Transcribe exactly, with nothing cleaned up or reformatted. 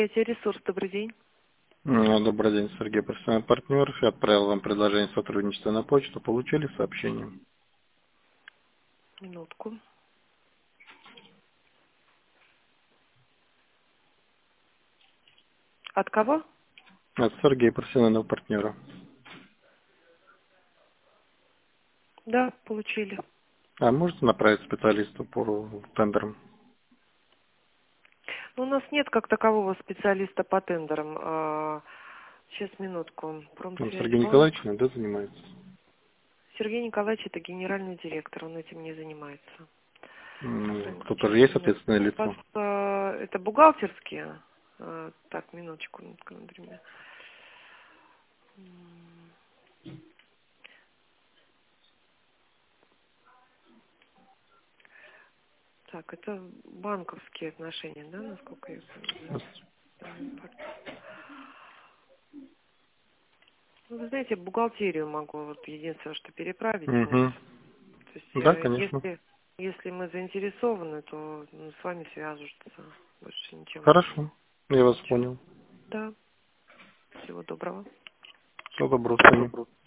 Ресурс, добрый день. Ну, Добрый день, Сергей, профессиональный партнер. Я отправил вам предложение сотрудничества на почту. Получили сообщение? Минутку. От кого? От Сергея, профессионального партнера. Да, получили. А можете направить специалиста по тендерам? Ну, у нас нет как такового специалиста по тендерам. А, сейчас, минутку. Ну, Сергей Николаевич, Промсвязьбанк. да, занимается? Сергей Николаевич — это генеральный директор, он этим не занимается. Ну, Прям кто-то сейчас, же есть минутку. ответственное У вас лицо. а, это бухгалтерские? А, так, минуточку, минутку, например. М, Так, это банковские отношения, да, насколько я понимаю? Ну, вы знаете, бухгалтерию могу вот единственное, что переправить к ним. Угу. То есть, Да, э, конечно. если, если мы заинтересованы, то ну, с вами свяжутся. Больше ничем. Хорошо. Я вас Ничем. понял. Да. Всего доброго. Всего доброго, Саня.